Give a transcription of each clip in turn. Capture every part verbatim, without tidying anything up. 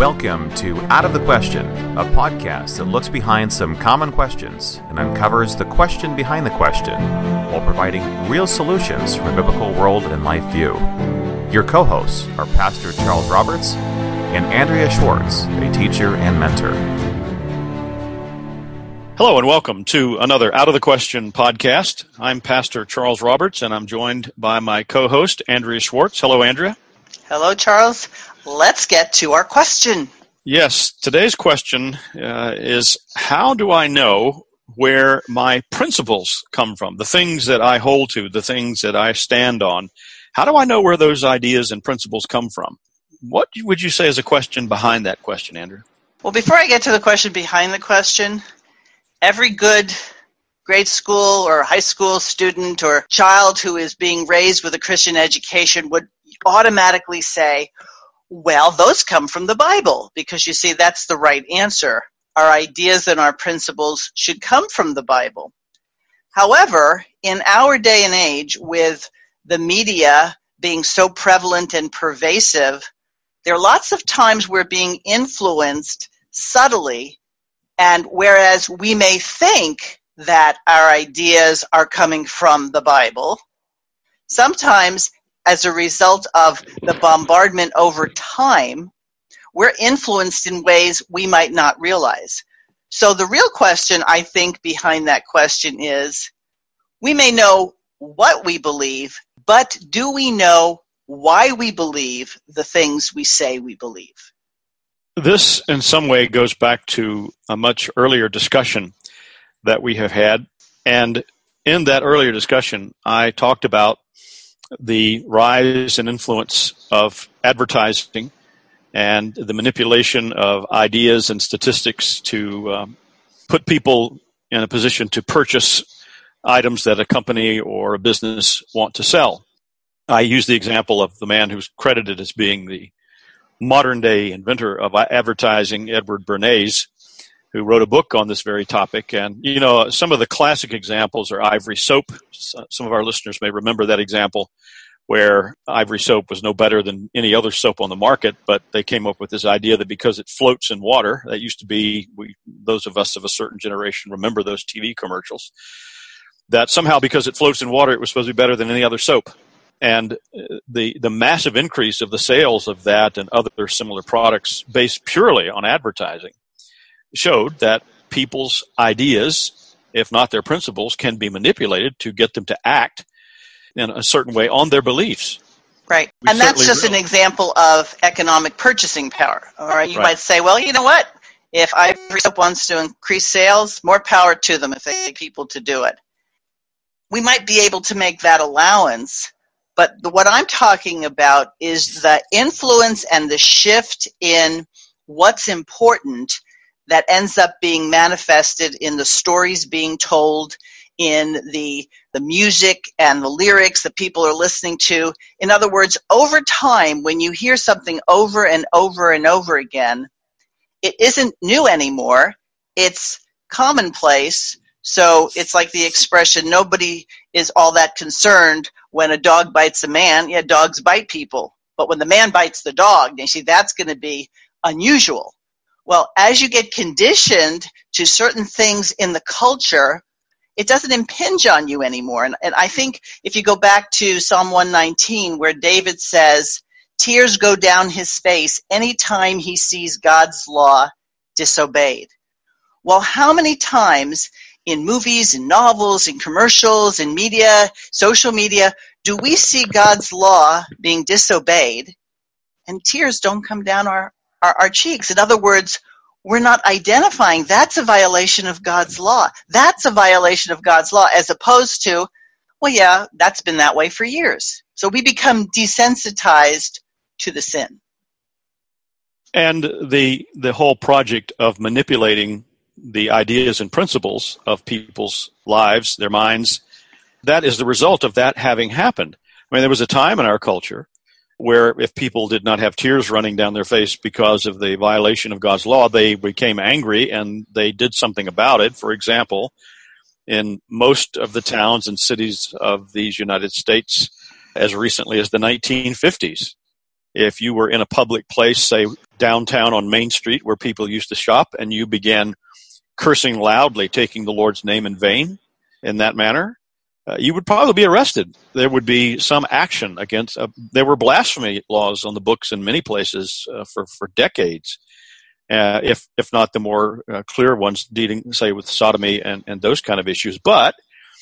Welcome to Out of the Question, a podcast that looks behind some common questions and uncovers the question behind the question while providing real solutions from a biblical world and life view. Your co-hosts are Pastor Charles Roberts and Andrea Schwartz, a teacher and mentor. Hello and welcome to another Out of the Question podcast. I'm Pastor Charles Roberts and I'm joined by my co-host, Andrea Schwartz. Hello, Andrea. Hello, Charles. Let's get to our question. Yes, today's question uh, is, how do I know where my principles come from? The things that I hold to, the things that I stand on. How do I know where those ideas and principles come from? What would you say is a question behind that question, Andrea? Well, before I get to the question behind the question, every good grade school or high school student or child who is being raised with a Christian education would automatically say, well, those come from the Bible, because you see, that's the right answer. Our ideas and our principles should come from the Bible. However, in our day and age, with the media being so prevalent and pervasive, there are lots of times we're being influenced subtly, and whereas we may think that our ideas are coming from the Bible, sometimes as a result of the bombardment over time, we're influenced in ways we might not realize. So the real question, I think, behind that question is, we may know what we believe, but do we know why we believe the things we say we believe? This, in some way, goes back to a much earlier discussion that we have had. And in that earlier discussion, I talked about the rise and influence of advertising and the manipulation of ideas and statistics to um, put people in a position to purchase items that a company or a business want to sell. I use the example of the man who's credited as being the modern-day inventor of advertising, Edward Bernays, who wrote a book on this very topic. And, you know, some of the classic examples are Ivory soap. Some of our listeners may remember that example, where Ivory soap was no better than any other soap on the market, but they came up with this idea that because it floats in water, that used to be, we, those of us of a certain generation remember those T V commercials, that somehow because it floats in water, it was supposed to be better than any other soap. And the the massive increase of the sales of that and other similar products based purely on advertising showed that people's ideas, if not their principles, can be manipulated to get them to act in a certain way on their beliefs. Right. We and that's just will. an example of economic purchasing power. All right. You right. might say, well, you know what? If Ivory Soap wants to increase sales, more power to them if they get people to do it. We might be able to make that allowance, but the, what I'm talking about is the influence and the shift in what's important that ends up being manifested in the stories being told, in the the music and the lyrics that people are listening to. In other words, over time, when you hear something over and over and over again, it isn't new anymore. It's commonplace. So it's like the expression, nobody is all that concerned when a dog bites a man. Yeah, dogs bite people. But when the man bites the dog, you see, that's going to be unusual. Well, as you get conditioned to certain things in the culture, it doesn't impinge on you anymore. And, and I think if you go back to Psalm one nineteen, where David says, tears go down his face anytime he sees God's law disobeyed. Well, how many times in movies, in novels, in commercials, in media, social media, do we see God's law being disobeyed and tears don't come down our Our, our cheeks? In other words, we're not identifying that's a violation of God's law. That's a violation of God's law, as opposed to, well, yeah, that's been that way for years. So we become desensitized to the sin. And the the whole project of manipulating the ideas and principles of people's lives, their minds, that is the result of that having happened. I mean, there was a time in our culture where if people did not have tears running down their face because of the violation of God's law, they became angry and they did something about it. For example, in most of the towns and cities of these United States, as recently as the nineteen fifties, if you were in a public place, say downtown on Main Street where people used to shop, and you began cursing loudly, taking the Lord's name in vain in that manner, uh, you would probably be arrested. There would be some action against, uh, there were blasphemy laws on the books in many places uh, for, for decades, uh, if if not the more uh, clear ones dealing, say, with sodomy and, and those kind of issues. But,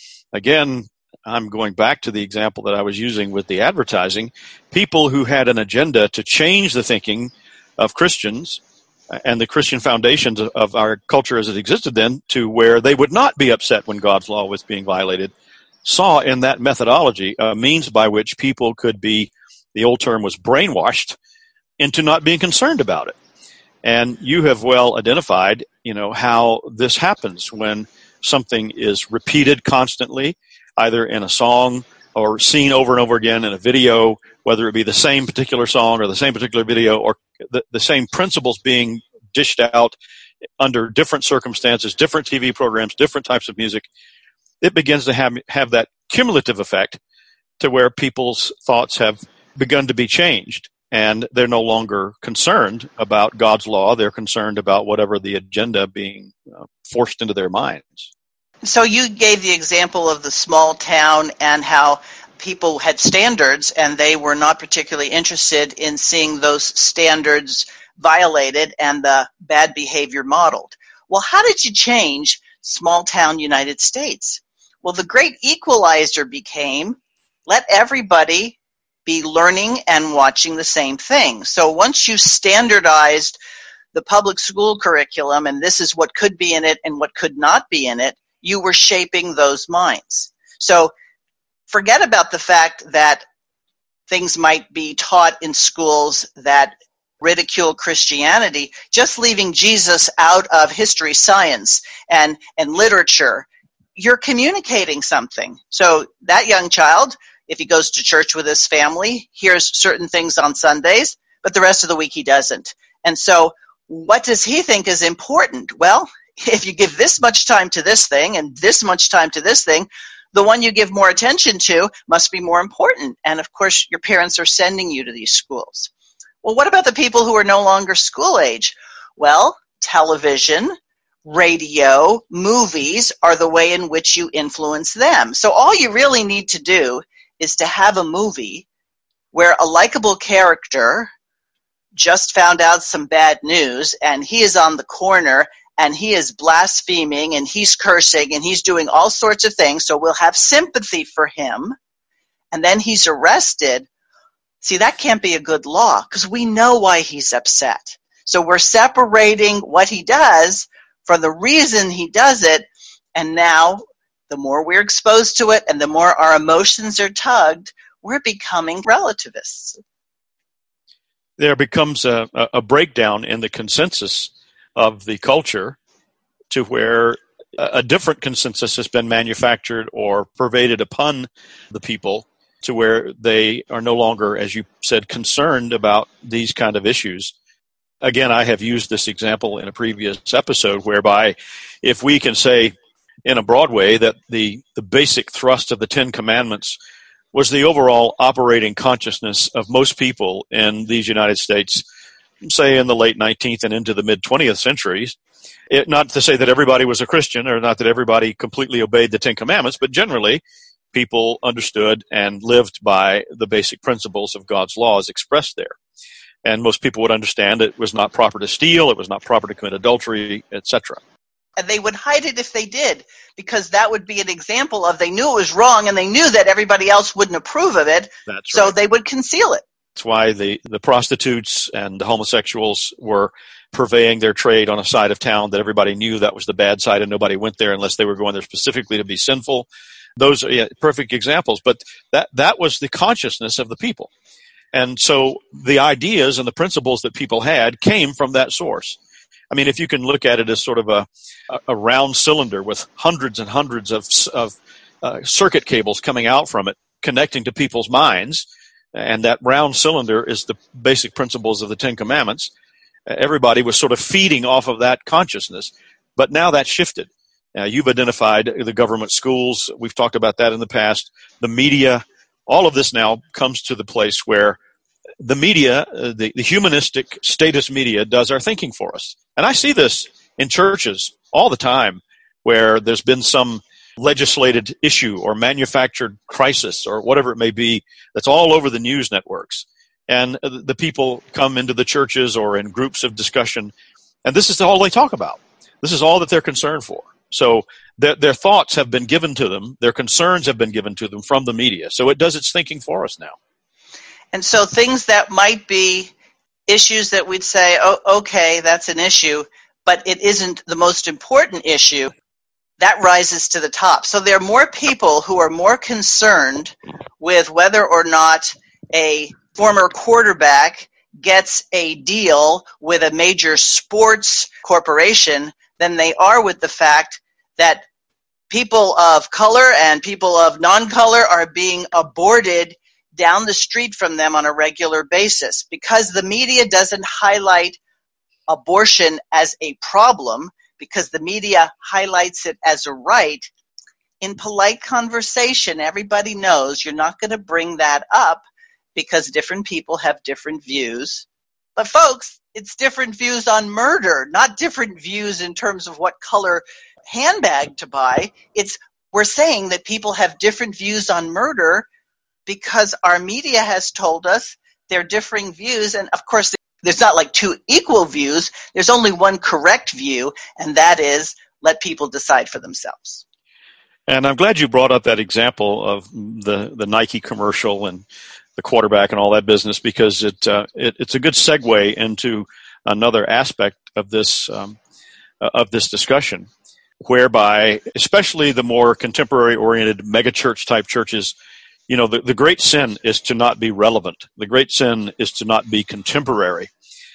again, I'm going back to the example that I was using with the advertising. People who had an agenda to change the thinking of Christians and the Christian foundations of our culture as it existed then to where they would not be upset when God's law was being violated, saw in that methodology a means by which people could be, the old term was brainwashed, into not being concerned about it. And you have well identified, you know, how this happens when something is repeated constantly, either in a song or seen over and over again in a video, whether it be the same particular song or the same particular video or the, the same principles being dished out under different circumstances, different T V programs, different types of music. It begins to have, have that cumulative effect to where people's thoughts have begun to be changed, and they're no longer concerned about God's law. They're concerned about whatever the agenda being uh, forced into their minds. So you gave the example of the small town and how people had standards and they were not particularly interested in seeing those standards violated and the bad behavior modeled. Well, how did you change small town United States? Well, the great equalizer became let everybody be learning and watching the same thing. So once you standardized the public school curriculum and this is what could be in it and what could not be in it, you were shaping those minds. So forget about the fact that things might be taught in schools that ridicule Christianity. Just leaving Jesus out of history, science, and, and literature, you're communicating something. So that young child, if he goes to church with his family, hears certain things on Sundays, but the rest of the week he doesn't. And so what does he think is important? Well, if you give this much time to this thing and this much time to this thing, the one you give more attention to must be more important. And of course, your parents are sending you to these schools. Well, what about the people who are no longer school age? Well, television, radio, movies are the way in which you influence them. So all you really need to do is to have a movie where a likable character just found out some bad news and he is on the corner and he is blaspheming and he's cursing and he's doing all sorts of things, so we'll have sympathy for him, and then he's arrested. See, that can't be a good law because we know why he's upset. So we're separating what he does from the reason he does it, and now the more we're exposed to it and the more our emotions are tugged, we're becoming relativists. There becomes a, a breakdown in the consensus of the culture to where a different consensus has been manufactured or pervaded upon the people to where they are no longer, as you said, concerned about these kind of issues. Again, I have used this example in a previous episode whereby if we can say in a broad way that the, the basic thrust of the Ten Commandments was the overall operating consciousness of most people in these United States, say in the late nineteenth and into the mid-twentieth centuries. It, not to say that everybody was a Christian or not that everybody completely obeyed the Ten Commandments, but generally people understood and lived by the basic principles of God's laws expressed there. And most people would understand it was not proper to steal, it was not proper to commit adultery, et cetera. And they would hide it if they did, because that would be an example of they knew it was wrong and they knew that everybody else wouldn't approve of it, That's so right. they would conceal it. That's why the, the prostitutes and the homosexuals were purveying their trade on a side of town that everybody knew that was the bad side and nobody went there unless they were going there specifically to be sinful. Those are yeah, perfect examples, but that, that was the consciousness of the people. And so the ideas and the principles that people had came from that source. I mean, if you can look at it as sort of a, a round cylinder with hundreds and hundreds of, of uh, circuit cables coming out from it, connecting to people's minds, and that round cylinder is the basic principles of the Ten Commandments, everybody was sort of feeding off of that consciousness. But now that's shifted. Now, you've identified the government schools. We've talked about that in the past. The media, all of this now comes to the place where the media, uh, the, the humanistic status media does our thinking for us. And I see this in churches all the time where there's been some legislated issue or manufactured crisis or whatever it may be that's all over the news networks. And the people come into the churches or in groups of discussion, and this is all they talk about. This is all that they're concerned for. So their, their thoughts have been given to them, their concerns have been given to them from the media. So it does its thinking for us now. And so things that might be issues that we'd say, oh, okay, that's an issue, but it isn't the most important issue, that rises to the top. So there are more people who are more concerned with whether or not a former quarterback gets a deal with a major sports corporation than they are with the fact that people of color and people of non-color are being aborted down the street from them on a regular basis. Because the media doesn't highlight abortion as a problem, because the media highlights it as a right, in polite conversation, everybody knows you're not going to bring that up because different people have different views. But folks, it's different views on murder, not different views in terms of what color handbag to buy. It's we're saying that people have different views on murder because our media has told us they're differing views. And of course, there's not like two equal views. There's only one correct view, and that is let people decide for themselves. And I'm glad you brought up that example of the, the Nike commercial and the quarterback and all that business, because it, uh, it it's a good segue into another aspect of this um, of this discussion, whereby especially the more contemporary-oriented megachurch type churches, you know, the, the great sin is to not be relevant. The great sin is to not be contemporary.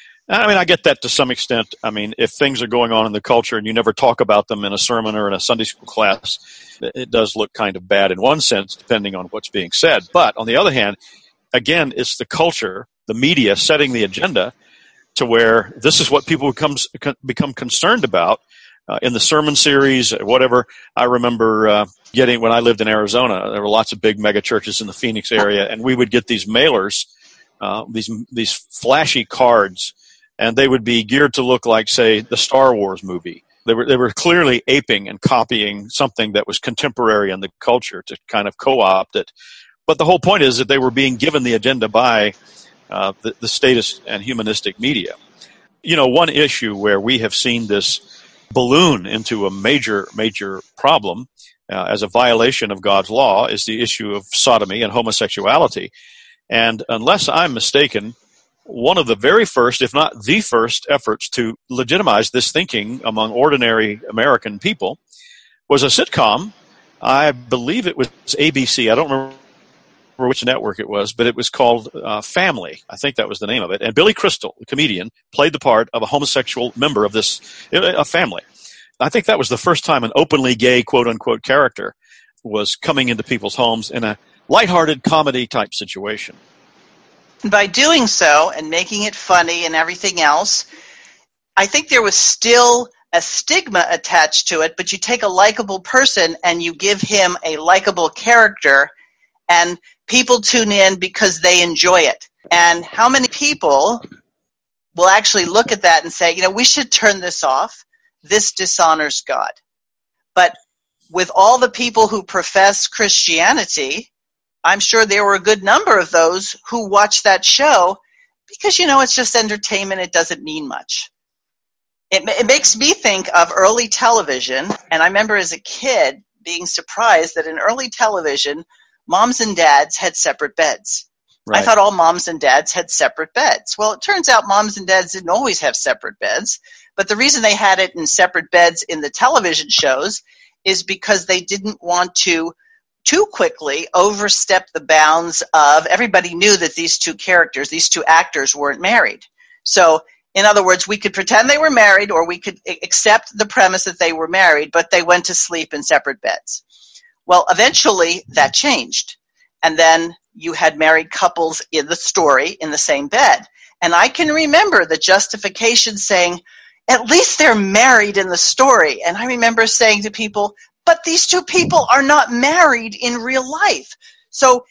I mean, I get that to some extent. I mean, if things are going on in the culture and you never talk about them in a sermon or in a Sunday school class, it does look kind of bad in one sense, depending on what's being said. But on the other hand, again, it's the culture, the media setting the agenda to where this is what people becomes, become concerned about. Uh, in the sermon series, whatever, I remember uh, getting, when I lived in Arizona, there were lots of big mega churches in the Phoenix area, and we would get these mailers, uh, these these flashy cards, and they would be geared to look like, say, the Star Wars movie. They were they were clearly aping and copying something that was contemporary in the culture to kind of co-opt it. But the whole point is that they were being given the agenda by uh, the, the statist and humanistic media. You know, one issue where we have seen this balloon into a major, major problem uh, as a violation of God's law is the issue of sodomy and homosexuality. And unless I'm mistaken, one of the very first, if not the first, efforts to legitimize this thinking among ordinary American people was a sitcom. I believe it was A B C. I don't remember which network it was, but it was called uh, Family. I think that was the name of it. And Billy Crystal, the comedian, played the part of a homosexual member of this a family. I think that was the first time an openly gay, quote-unquote, character was coming into people's homes in a lighthearted comedy-type situation. By doing so and making it funny and everything else, I think there was still a stigma attached to it, but you take a likable person and you give him a likable character, and people tune in because they enjoy it. And how many people will actually look at that and say, you know, we should turn this off. This dishonors God. But with all the people who profess Christianity, I'm sure there were a good number of those who watched that show because, you know, it's just entertainment. It doesn't mean much. It, it makes me think of early television, and I remember as a kid being surprised that in early television, moms and dads had separate beds. Right. I thought all moms and dads had separate beds. Well, it turns out moms and dads didn't always have separate beds, but the reason they had it in separate beds in the television shows is because they didn't want to too quickly overstep the bounds of, everybody knew that these two characters, these two actors weren't married. So, in other words, we could pretend they were married, or we could accept the premise that they were married, but they went to sleep in separate beds. Well, eventually that changed. And then you had married couples in the story in the same bed. And I can remember the justification saying, at least they're married in the story. And I remember saying to people, but these two people are not married in real life. So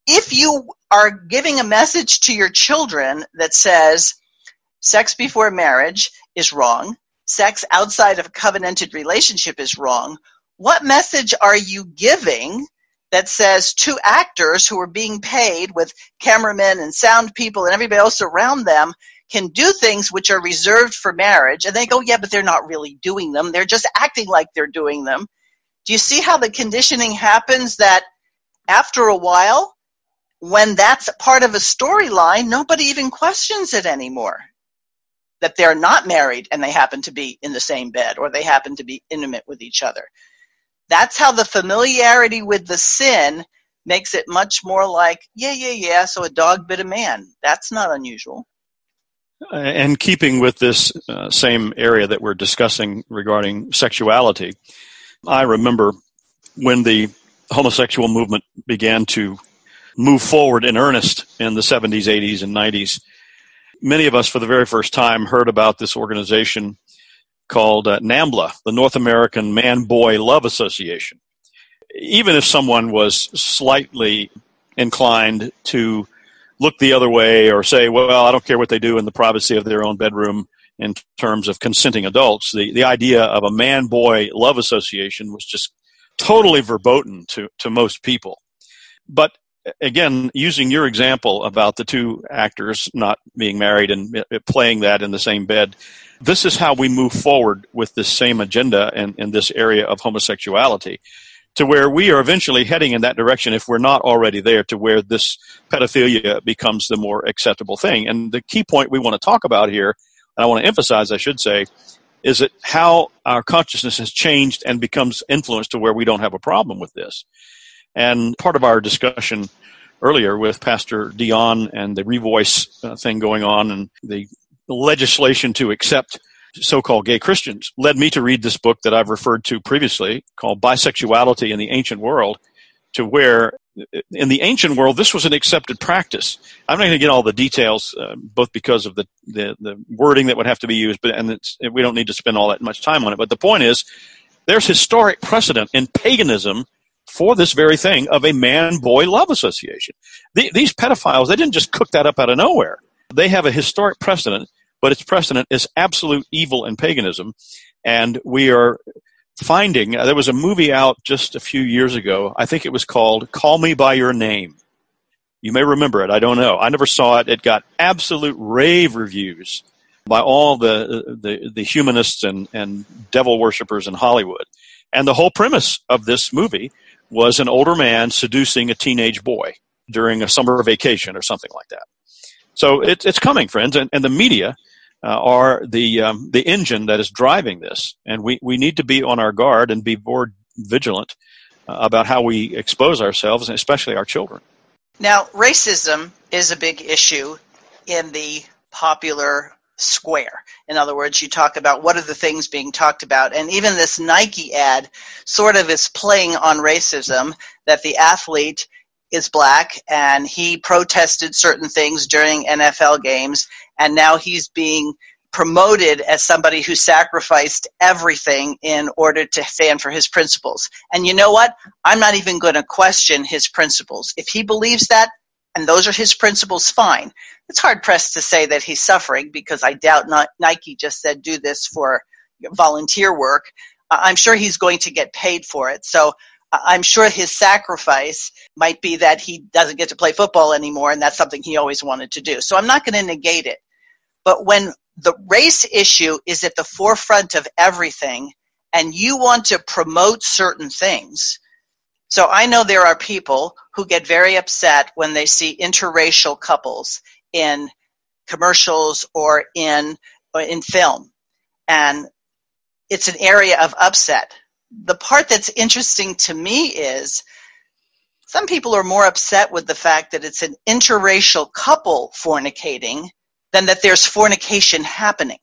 if you are giving a message to your children that says sex before marriage is wrong, sex outside of a covenanted relationship is wrong, what message are you giving that says two actors who are being paid with cameramen and sound people and everybody else around them can do things which are reserved for marriage, and they go, yeah, but they're not really doing them. They're just acting like they're doing them. Do you see how the conditioning happens that after a while, when that's part of a storyline, nobody even questions it anymore? That they're not married and they happen to be in the same bed or they happen to be intimate with each other. That's how the familiarity with the sin makes it much more like, yeah, yeah, yeah, so a dog bit a man. That's not unusual. And keeping with this uh, same area that we're discussing regarding sexuality, I remember when the homosexual movement began to move forward in earnest in the seventies, eighties, and nineties. Many of us, for the very first time, heard about this organization called uh, NAMBLA, the North American Man-Boy Love Association. Even if someone was slightly inclined to look the other way or say, well, I don't care what they do in the privacy of their own bedroom in terms of consenting adults, the, the idea of a man-boy love association was just totally verboten to, to most people. But again, using your example about the two actors not being married and playing that in the same bed, this is how we move forward with this same agenda in, in this area of homosexuality, to where we are eventually heading in that direction, if we're not already there, to where this pedophilia becomes the more acceptable thing. And the key point we want to talk about here, and I want to emphasize, I should say, is that how our consciousness has changed and becomes influenced to where we don't have a problem with this. And part of our discussion earlier with Pastor Dion and the Revoice uh, thing going on and the legislation to accept so-called gay Christians led me to read this book that I've referred to previously called Bisexuality in the Ancient World, to where in the ancient world this was an accepted practice. I'm not going to get all the details, uh, both because of the, the, the wording that would have to be used, but and it's, we don't need to spend all that much time on it. But the point is, there's historic precedent in paganism for this very thing of a man-boy love association. The, these pedophiles, they didn't just cook that up out of nowhere. They have a historic precedent, but its precedent is absolute evil in paganism. And we are finding, uh, there was a movie out just a few years ago, I think it was called Call Me By Your Name. You may remember it, I don't know. I never saw it. It got absolute rave reviews by all the the, the humanists and, and devil worshippers in Hollywood. And the whole premise of this movie was an older man seducing a teenage boy during a summer vacation or something like that. So it, it's coming, friends, and, and the media uh, are the um, the engine that is driving this, and we, we need to be on our guard and be more vigilant uh, about how we expose ourselves, and especially our children. Now, racism is a big issue in the popular square. In other words, you talk about what are the things being talked about, and even this Nike ad sort of is playing on racism, that the athlete is black and he protested certain things during N F L games, and now he's being promoted as somebody who sacrificed everything in order to stand for his principles. And you know what? I'm not even going to question his principles. If he believes that, and those are his principles, fine. It's hard-pressed to say that he's suffering, because I doubt not Nike just said do this for volunteer work. I'm sure he's going to get paid for it. So I'm sure his sacrifice might be that he doesn't get to play football anymore, and that's something he always wanted to do. So I'm not going to negate it. But when the race issue is at the forefront of everything, and you want to promote certain things, so I know there are people who get very upset when they see interracial couples in commercials or in or in film, and it's an area of upset. The part that's interesting to me is some people are more upset with the fact that it's an interracial couple fornicating than that there's fornication happening.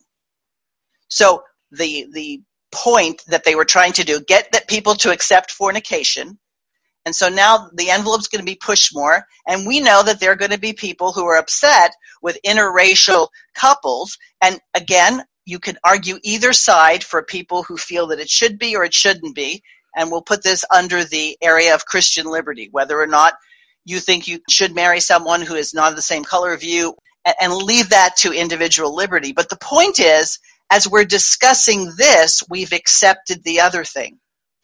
So the the point that they were trying to do, get that people to accept fornication, and so now the envelope's going to be pushed more, and we know that there are going to be people who are upset with interracial couples, and again, you can argue either side for people who feel that it should be or it shouldn't be, and we'll put this under the area of Christian liberty, whether or not you think you should marry someone who is not the same color of you, and, and leave that to individual liberty. But the point is, as we're discussing this, we've accepted the other thing.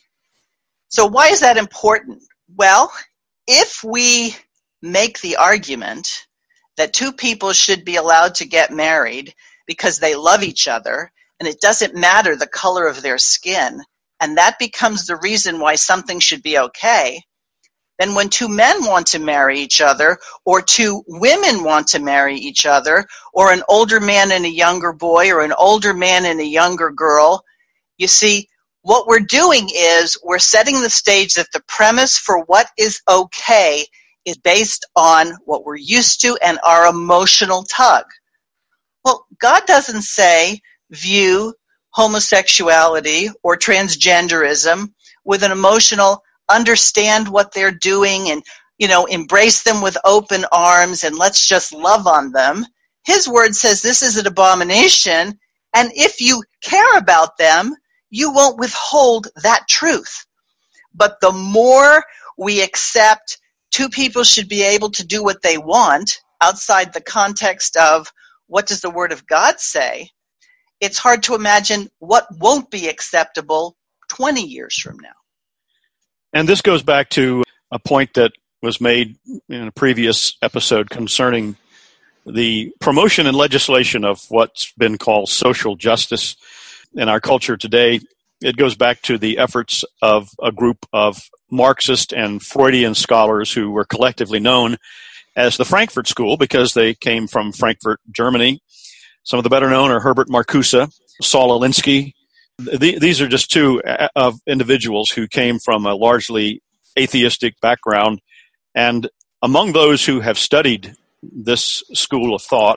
So why is that important? Well, if we make the argument that two people should be allowed to get married because they love each other, and it doesn't matter the color of their skin, and that becomes the reason why something should be okay, then when two men want to marry each other, or two women want to marry each other, or an older man and a younger boy, or an older man and a younger girl, you see, what we're doing is we're setting the stage that the premise for what is okay is based on what we're used to and our emotional tug. Well, God doesn't say view homosexuality or transgenderism with an emotional understand what they're doing and, you know, embrace them with open arms and let's just love on them. His word says this is an abomination, and if you care about them, you won't withhold that truth. But the more we accept two people should be able to do what they want outside the context of what does the Word of God say, it's hard to imagine what won't be acceptable twenty years from now. And this goes back to a point that was made in a previous episode concerning the promotion and legislation of what's been called social justice in our culture today. It goes back to the efforts of a group of Marxist and Freudian scholars who were collectively known as the Frankfurt School because they came from Frankfurt, Germany. Some of the better known are Herbert Marcuse, Saul Alinsky. These are just two of individuals who came from a largely atheistic background. And among those who have studied this school of thought,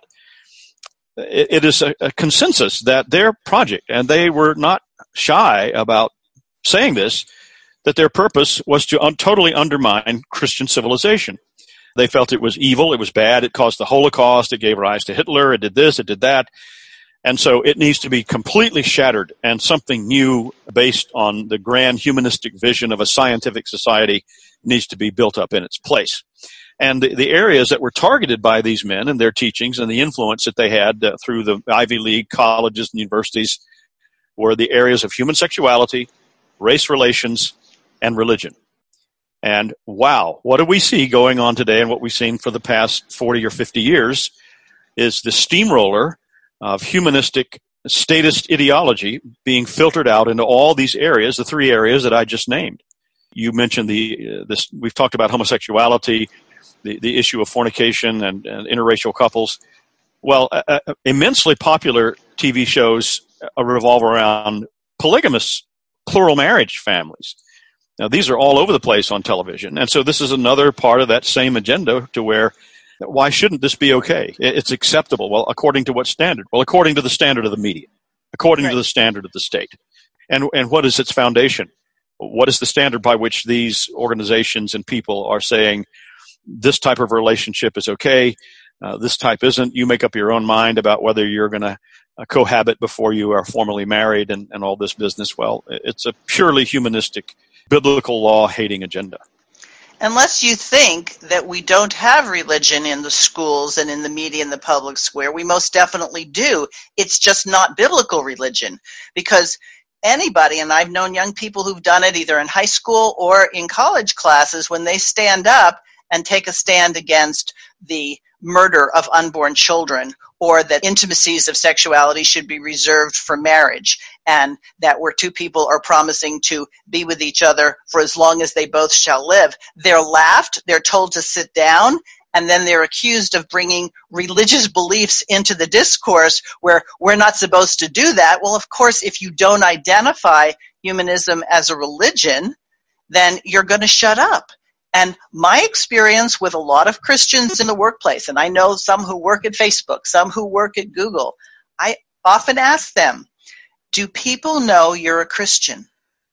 it is a consensus that their project, and they were not shy about saying this, that their purpose was to un- totally undermine Christian civilization. They felt it was evil, it was bad, it caused the Holocaust, it gave rise to Hitler, it did this, it did that. And so it needs to be completely shattered, and something new based on the grand humanistic vision of a scientific society needs to be built up in its place. And the, the areas that were targeted by these men and their teachings and the influence that they had uh, through the Ivy League colleges and universities were the areas of human sexuality, race relations, and religion. And wow, what do we see going on today, and what we've seen for the past forty or fifty years is the steamroller of humanistic statist ideology being filtered out into all these areas, the three areas that I just named. You mentioned the uh, this. We've talked about homosexuality, the, the issue of fornication and, and interracial couples. Well, uh, uh, immensely popular T V shows uh, revolve around polygamous, plural marriage families. Now, these are all over the place on television. And so this is another part of that same agenda to where, why shouldn't this be okay? It's acceptable. Well, according to what standard? Well, according to the standard of the media, according right. to the standard of the state. And and what is its foundation? What is the standard by which these organizations and people are saying this type of relationship is okay, uh, this type isn't? You make up your own mind about whether you're going to uh, cohabit before you are formally married and, and all this business. Well, it's a purely humanistic, biblical law-hating agenda. Unless you think that we don't have religion in the schools and in the media and the public square, we most definitely do. It's just not biblical religion. Because anybody, and I've known young people who've done it either in high school or in college classes, when they stand up and take a stand against the murder of unborn children, or that intimacies of sexuality should be reserved for marriage, and that where two people are promising to be with each other for as long as they both shall live, they're laughed, they're told to sit down, and then they're accused of bringing religious beliefs into the discourse where we're not supposed to do that. Well, of course, if you don't identify humanism as a religion, then you're going to shut up. And my experience with a lot of Christians in the workplace, and I know some who work at Facebook, some who work at Google, I often ask them, do people know you're a Christian?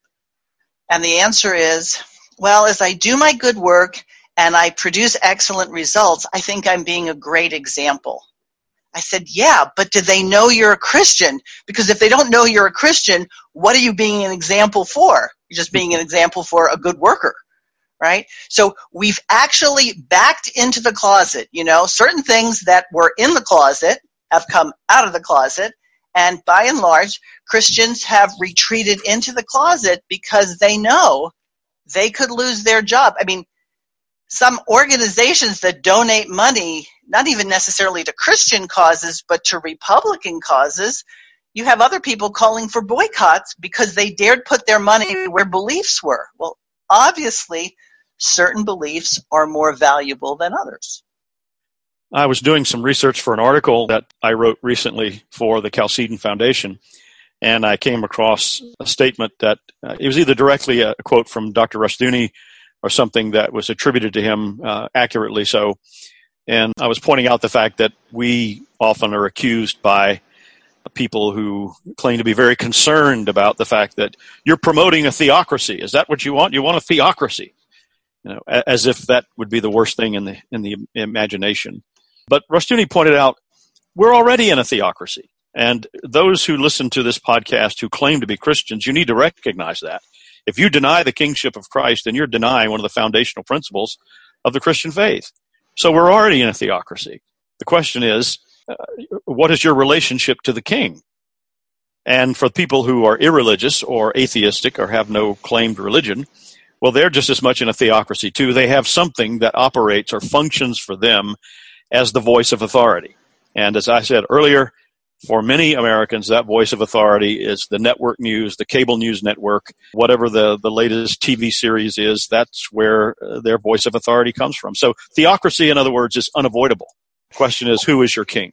And the answer is, well, as I do my good work and I produce excellent results, I think I'm being a great example. I said, yeah, but do they know you're a Christian? Because if they don't know you're a Christian, what are you being an example for? You're just being an example for a good worker. right? So we've actually backed into the closet. You know, certain things that were in the closet have come out of the closet. And by and large, Christians have retreated into the closet because they know they could lose their job. I mean, some organizations that donate money, not even necessarily to Christian causes, but to Republican causes, you have other people calling for boycotts because they dared put their money where beliefs were. Well, obviously, certain beliefs are more valuable than others. I was doing some research for an article that I wrote recently for the Chalcedon Foundation, and I came across a statement that uh, it was either directly a quote from Doctor Rushdoony or something that was attributed to him uh, accurately so. And I was pointing out the fact that we often are accused by people who claim to be very concerned about the fact that you're promoting a theocracy. Is that what you want? You want a theocracy, you know, as if that would be the worst thing in the in the imagination. But Rushdoony pointed out we're already in a theocracy, and those who listen to this podcast who claim to be Christians, you need to recognize that. If you deny the kingship of Christ, then you're denying one of the foundational principles of the Christian faith. So we're already in a theocracy. The question is, uh, what is your relationship to the king? And for people who are irreligious or atheistic or have no claimed religion, well, they're just as much in a theocracy too. They have something that operates or functions for them as the voice of authority. And as I said earlier, for many Americans, that voice of authority is the network news, the cable news network, whatever the, the latest T V series is, that's where uh, their voice of authority comes from. So theocracy, in other words, is unavoidable. The question is, who is your king?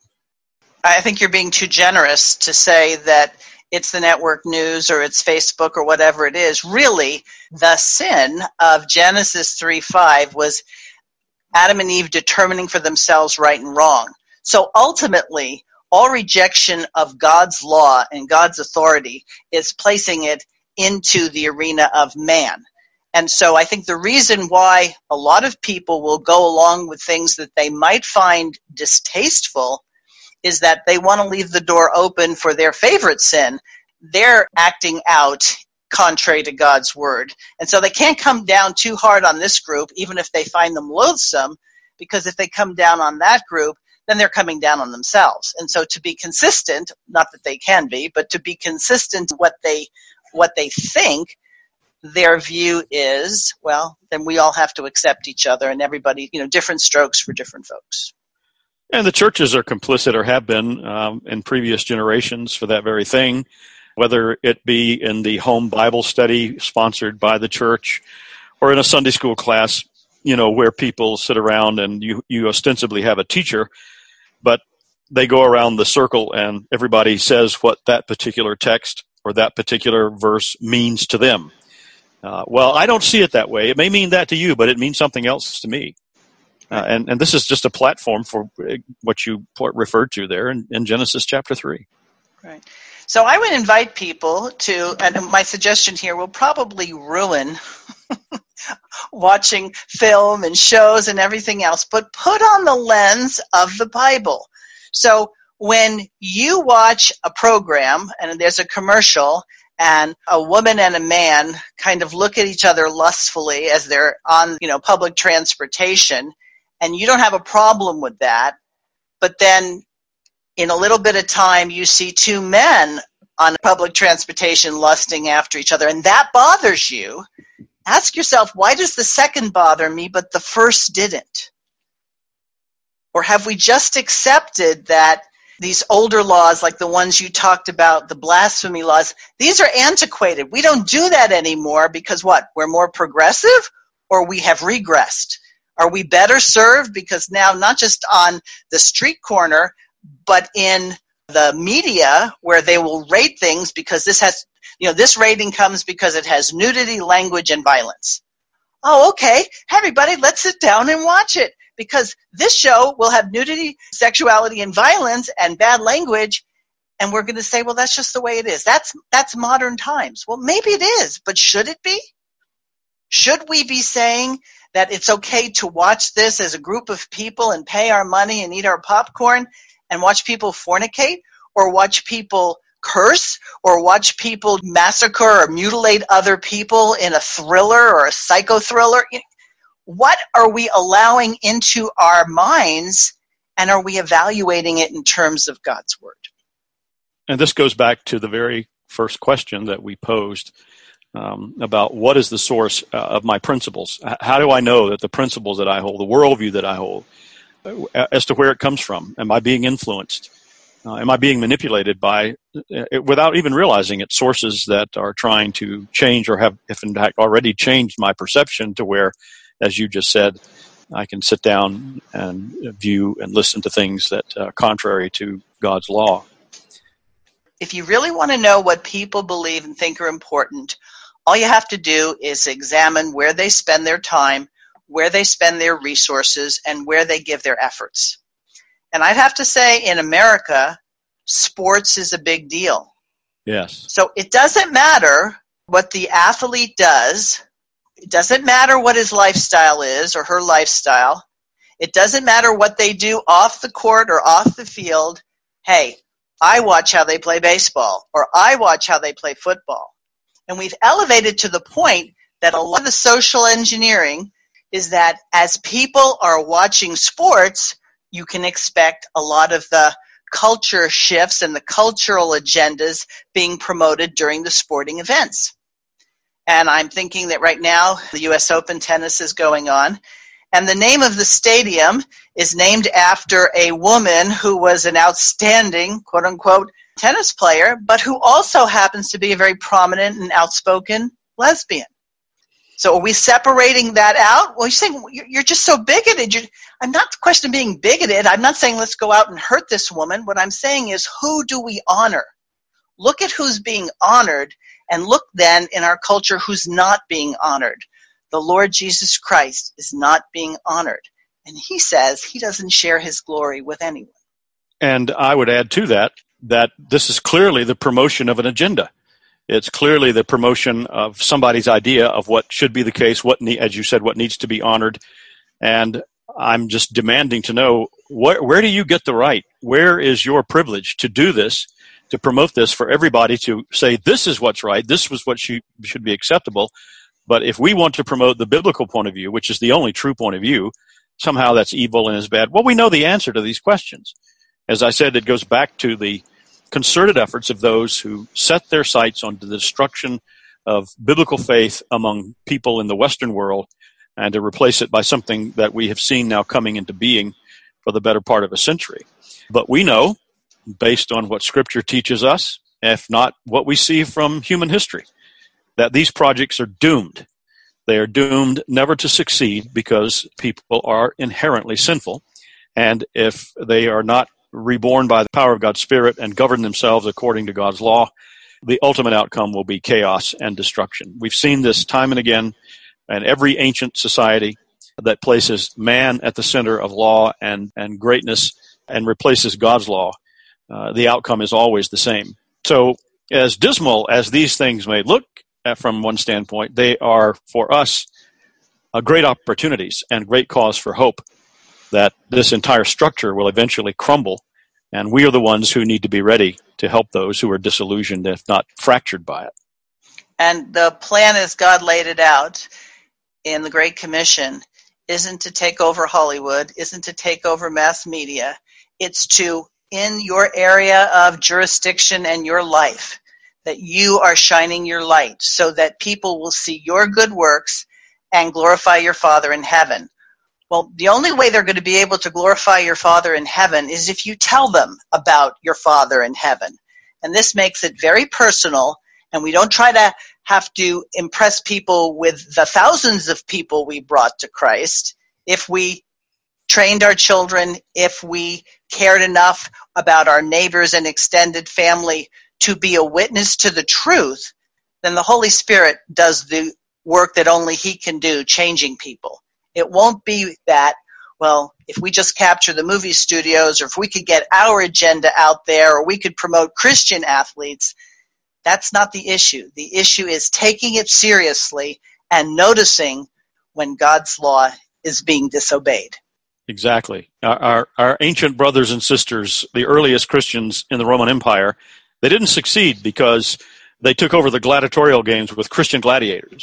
I think you're being too generous to say that it's the network news or it's Facebook or whatever it is. Really, the sin of Genesis three five was Adam and Eve determining for themselves right and wrong. So ultimately, all rejection of God's law and God's authority is placing it into the arena of man. And so I think the reason why a lot of people will go along with things that they might find distasteful is that they want to leave the door open for their favorite sin. They're acting out contrary to God's word. And so they can't come down too hard on this group, even if they find them loathsome, because if they come down on that group, then they're coming down on themselves. And so to be consistent, not that they can be, but to be consistent what they what they think, their view is, well, then we all have to accept each other, and everybody, you know, different strokes for different folks. And the churches are complicit, or have been um, in previous generations, for that very thing, whether it be in the home Bible study sponsored by the church or in a Sunday school class, you know, where people sit around and you, you ostensibly have a teacher, but they go around the circle and everybody says what that particular text or that particular verse means to them. Uh, well, I don't see it that way. It may mean that to you, but it means something else to me. Uh, and, and this is just a platform for what you referred to there in, in Genesis chapter three. Right. So I would invite people to, and my suggestion here will probably ruin watching film and shows and everything else, but put on the lens of the Bible. So when you watch a program and there's a commercial and a woman and a man kind of look at each other lustfully as they're on, you know, public transportation, and you don't have a problem with that, but then in a little bit of time you see two men on public transportation lusting after each other, and that bothers you, ask yourself, why does the second bother me but the first didn't? Or have we just accepted that these older laws, like the ones you talked about, the blasphemy laws, these are antiquated. We don't do that anymore because what? We're more progressive, or we have regressed? Are we better served because now not just on the street corner, but in the media where they will rate things because this has, you know, this rating comes because it has nudity, language, and violence. Oh, okay. Hey, everybody, let's sit down and watch it because this show will have nudity, sexuality, and violence and bad language, and we're going to say, well, that's just the way it is. That's that's modern times. Well, maybe it is, but should it be? Should we be saying that it's okay to watch this as a group of people and pay our money and eat our popcorn and watch people fornicate or watch people curse or watch people massacre or mutilate other people in a thriller or a psycho thriller? what are we allowing into our minds, and are we evaluating it in terms of God's word? And this goes back to the very first question that we posed um, about what is the source uh, of my principles? How do I know that the principles that I hold, the worldview that I hold, uh, as to where it comes from? Am I being influenced? Uh, am I being manipulated by, uh, without even realizing it, sources that are trying to change or have, if in fact, already changed my perception to where, as you just said, I can sit down and view and listen to things that are contrary to God's law. If you really want to know what people believe and think are important, all you have to do is examine where they spend their time, where they spend their resources, and where they give their efforts. And I'd have to say, in America, sports is a big deal. Yes. So it doesn't matter what the athlete does. It doesn't matter what his lifestyle is or her lifestyle. It doesn't matter what they do off the court or off the field. Hey, I watch how they play baseball, or I watch how they play football. And we've elevated to the point that a lot of the social engineering is that as people are watching sports, you can expect a lot of the culture shifts and the cultural agendas being promoted during the sporting events. And I'm thinking that right now the U S Open tennis is going on, and the name of the stadium is named after a woman who was an outstanding, quote-unquote, tennis player, but who also happens to be a very prominent and outspoken lesbian. So are we separating that out? Well, you're saying you're just so bigoted. You're, I'm not questioning being bigoted. I'm not saying let's go out and hurt this woman. What I'm saying is, who do we honor? Look at who's being honored, and look then in our culture who's not being honored. The Lord Jesus Christ is not being honored. And he says he doesn't share his glory with anyone. And I would add to that, that this is clearly the promotion of an agenda. It's clearly the promotion of somebody's idea of what should be the case, what, ne- as you said, what needs to be honored. And I'm just demanding to know, wh- where do you get the right? Where is your privilege to do this, to promote this for everybody to say, this is what's right, this was what should, should be acceptable. But if we want to promote the biblical point of view, which is the only true point of view, somehow that's evil and is bad. Well, we know the answer to these questions. As I said, it goes back to the concerted efforts of those who set their sights on the destruction of biblical faith among people in the Western world and to replace it by something that we have seen now coming into being for the better part of a century. But we know, based on what Scripture teaches us, if not what we see from human history, that these projects are doomed. They are doomed never to succeed because people are inherently sinful. And if they are not reborn by the power of God's Spirit and govern themselves according to God's law, the ultimate outcome will be chaos and destruction. We've seen this time and again in every ancient society that places man at the center of law and, and greatness and replaces God's law. Uh, the outcome is always the same. So as dismal as these things may look from one standpoint, they are, for us, uh, great opportunities and great cause for hope that this entire structure will eventually crumble, and we are the ones who need to be ready to help those who are disillusioned, if not fractured by it. And the plan as God laid it out in the Great Commission isn't to take over Hollywood, isn't to take over mass media. It's to, in your area of jurisdiction and your life, that you are shining your light so that people will see your good works and glorify your Father in heaven. Well, the only way they're going to be able to glorify your Father in heaven is if you tell them about your Father in heaven. And this makes it very personal, and we don't try to have to impress people with the thousands of people we brought to Christ. If we trained our children, if we cared enough about our neighbors and extended family to be a witness to the truth, then the Holy Spirit does the work that only He can do, changing people. It won't be that, well, if we just capture the movie studios, or if we could get our agenda out there, or we could promote Christian athletes. That's not the issue. The issue is taking it seriously and noticing when God's law is being disobeyed. Exactly. Our, our, our ancient brothers and sisters, the earliest Christians in the Roman Empire, they didn't succeed because they took over the gladiatorial games with Christian gladiators.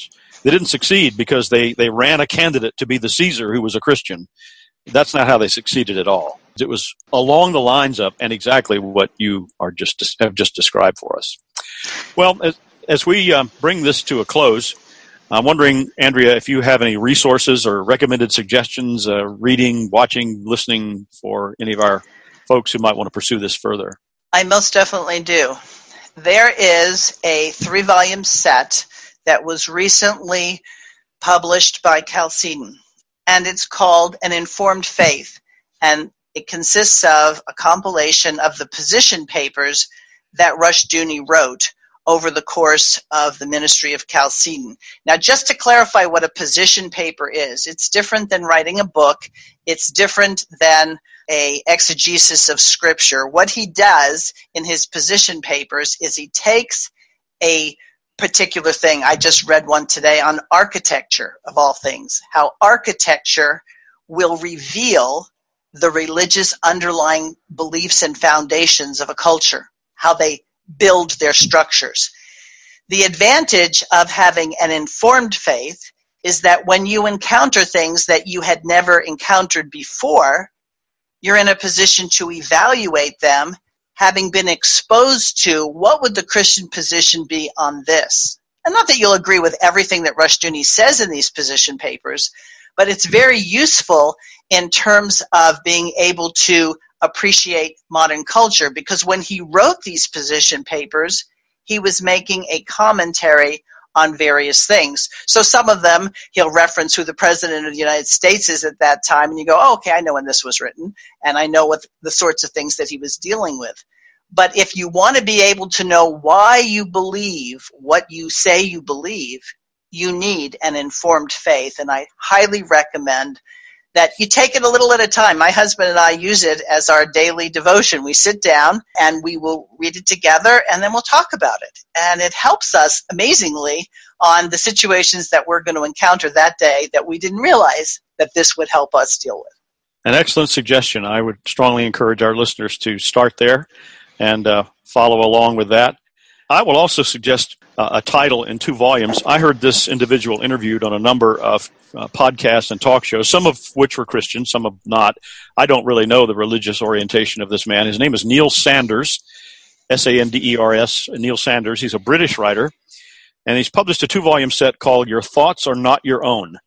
They didn't succeed because they, they ran a candidate to be the Caesar who was a Christian. That's not how they succeeded at all. It was along the lines of, and exactly what you are just have just described for us. Well, as, as we uh, bring this to a close, I'm wondering, Andrea, if you have any resources or recommended suggestions, uh, reading, watching, listening for any of our folks who might want to pursue this further. I most definitely do. There is a three-volume set that was recently published by Chalcedon, and it's called An Informed Faith, and it consists of a compilation of the position papers that Rushdoony wrote over the course of the ministry of Chalcedon. Now, just to clarify what a position paper is, it's different than writing a book. It's different than a exegesis of Scripture. What he does in his position papers is he takes a particular thing. I just read one today on architecture, of all things, how architecture will reveal the religious underlying beliefs and foundations of a culture, how they build their structures. The advantage of having an informed faith is that when you encounter things that you had never encountered before, you're in a position to evaluate them, having been exposed to what would the Christian position be on this. And not that you'll agree with everything that Rushdoony says in these position papers, but it's very useful in terms of being able to appreciate modern culture, because when he wrote these position papers, he was making a commentary on various things. So some of them, he'll reference who the President of the United States is at that time, and you go, oh, okay, I know when this was written, and I know what the sorts of things that he was dealing with. But if you want to be able to know why you believe what you say you believe, you need an informed faith, and I highly recommend that you take it a little at a time. My husband and I use it as our daily devotion. We sit down and we will read it together, and then we'll talk about it. And it helps us amazingly on the situations that we're going to encounter that day that we didn't realize that this would help us deal with. An excellent suggestion. I would strongly encourage our listeners to start there and uh, follow along with that. I will also suggest uh, a title in two volumes. I heard this individual interviewed on a number of uh, podcasts and talk shows, some of which were Christian, some of not. I don't really know the religious orientation of this man. His name is Neil Sanders, S A N D E R S, Neil Sanders. He's a British writer, and he's published a two-volume set called Your Thoughts Are Not Your Own.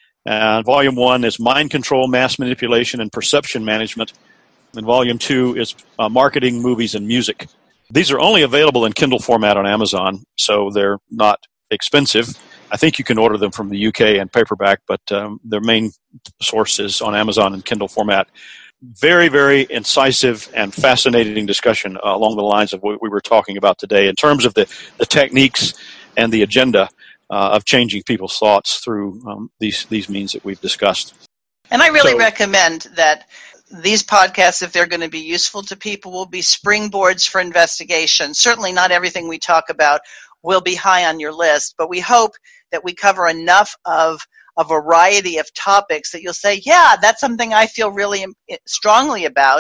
And volume one is Mind Control, Mass Manipulation, and Perception Management. And volume two is uh, Marketing, Movies, and Music. These are only available in Kindle format on Amazon, so they're not expensive. I think you can order them from the U K and paperback, but um, their main source is on Amazon in Kindle format. Very, very incisive and fascinating discussion uh, along the lines of what we were talking about today in terms of the, the techniques and the agenda uh, of changing people's thoughts through um, these, these means that we've discussed. And I really So- recommend that these podcasts, if they're going to be useful to people, will be springboards for investigation. Certainly not everything we talk about will be high on your list, but we hope that we cover enough of a variety of topics that you'll say, yeah, that's something I feel really strongly about,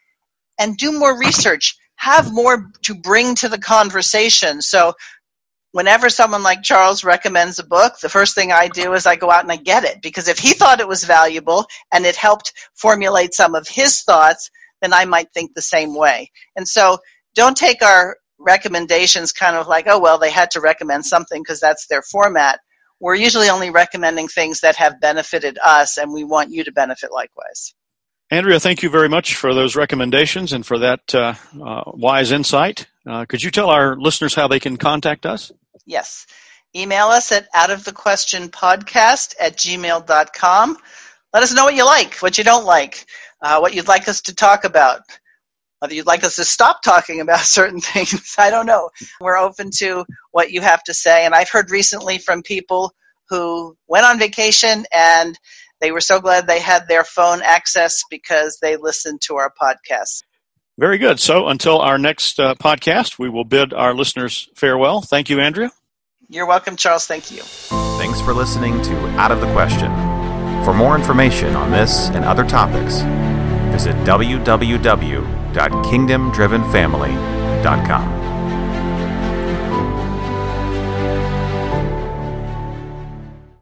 and do more research. Have more to bring to the conversation. So whenever someone like Charles recommends a book, the first thing I do is I go out and I get it, because if he thought it was valuable and it helped formulate some of his thoughts, then I might think the same way. And so don't take our recommendations kind of like, oh, well, they had to recommend something because that's their format. We're usually only recommending things that have benefited us, and we want you to benefit likewise. Andrea, thank you very much for those recommendations and for that uh, uh, wise insight. Uh, could you tell our listeners how they can contact us? Yes. Email us at outofthequestionpodcast at gmail dot com. Let us know what you like, what you don't like, uh, what you'd like us to talk about, whether you'd like us to stop talking about certain things. I don't know. We're open to what you have to say. And I've heard recently from people who went on vacation and they were so glad they had their phone access because they listened to our podcast. Very good. So until our next uh, podcast, we will bid our listeners farewell. Thank you, Andrea. You're welcome, Charles. Thank you. Thanks for listening to Out of the Question. For more information on this and other topics, visit w w w dot kingdom driven family dot com.